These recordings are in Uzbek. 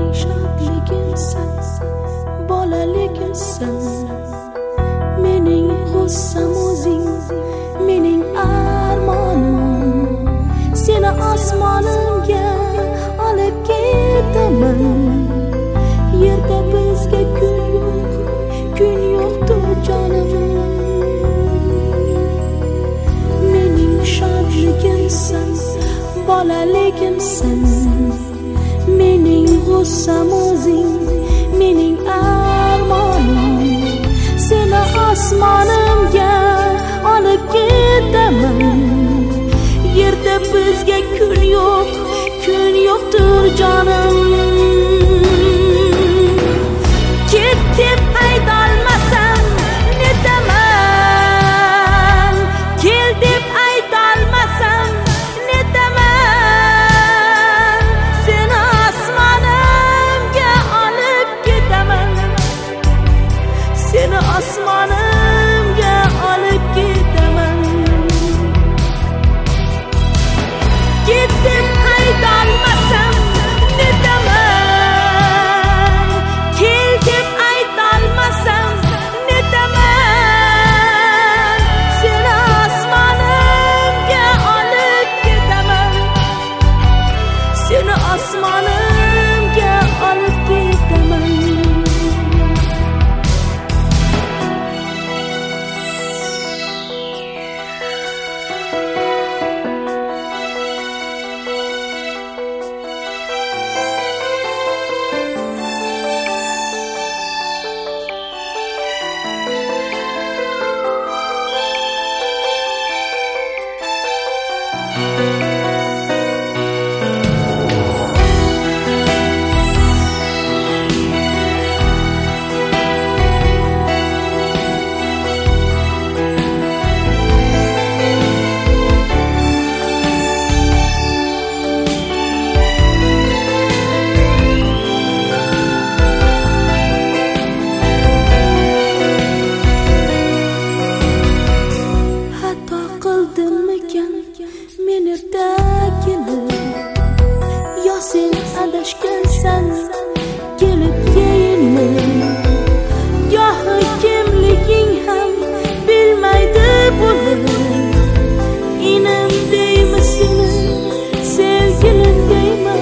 shodligimsan, bolaligimsan. Mening g'ussam o'zing, mening armonim. Seni osmonimga olib ketaman. Yerda bizga kun yo'qdir jonim. Mening shodligimsan, bolaligimsan. Mening g'ussam o'zing, mening armonim. Seni osmonimga olib ketaman. Yerda bizga kun yo'qdir jonim. Ket deb aytolmasam netaman, kel deb aytolmasam netaman. Seni osmonimga olib ketaman. Seni osmonimga olib ketaman. Ket deb aytolmasam netaman, kel deb aytolmasam netaman. Seni osmonimga olib ketaman. Seni osmonimga olib ketaman. Yo sen adashgansan, kelib keyinmi? Gohi kimliging ham bilmaydi buni. Inim deymi seni, sevgilim deymi?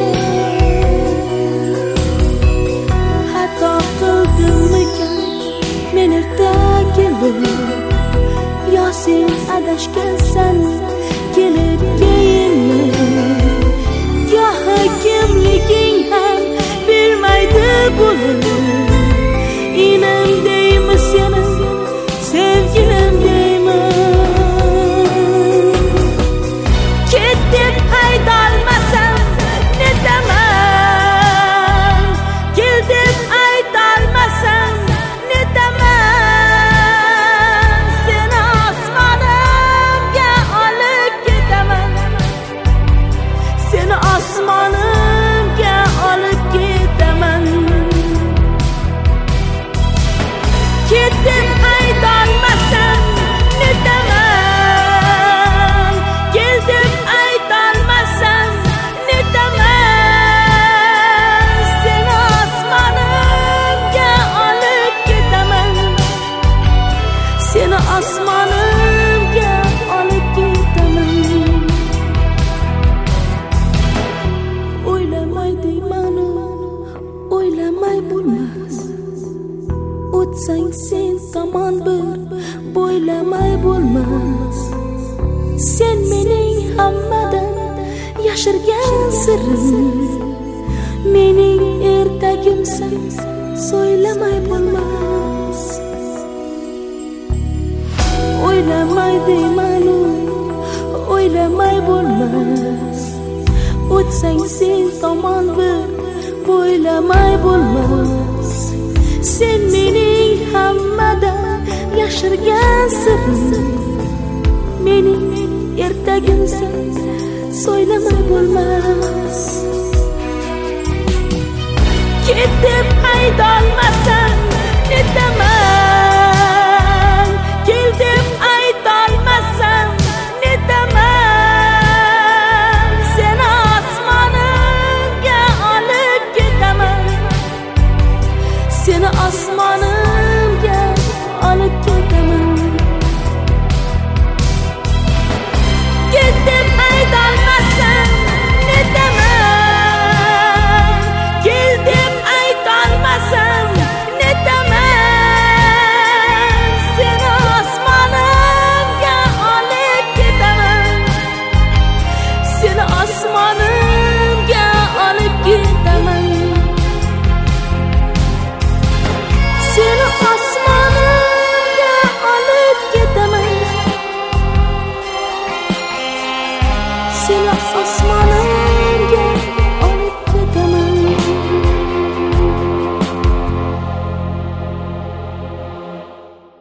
Xato qildimmikan men erta kelib? Yo sen adashgansan, kelib keyinmi? Gohi kimliging ham bilmaydi buni. Inim deymi seni, sevgilim deymi? Ket deb aytolmasam netaman, kel deb aytolmasam netaman. Seni osmonimga olib ketaman. Seni osmonimga olib ketaman. Ket deb aytolmasam netaman, kel deb aytolmasam netaman. Seni osmonimga olib ketaman. Seni osmonimga olib ketaman. O'ylamay deymanu, o'ylamay bo'lmas. O'tsang sen tomon bir bo'ylamay bo'lmas. Sen mening hammadan yashirgan sirrim. Mening ertagimsan, so'ylamay bo'lmas. O'ylamay deymanu, o'ylamay bo'lmas. O'tsang sen tomon bir bo'ylamay bo'lmas. Sen mening hammadan yashirgan sirrim. Mening ertagimsan, so'ylamay bo'lmas. Ket deb aytolmasam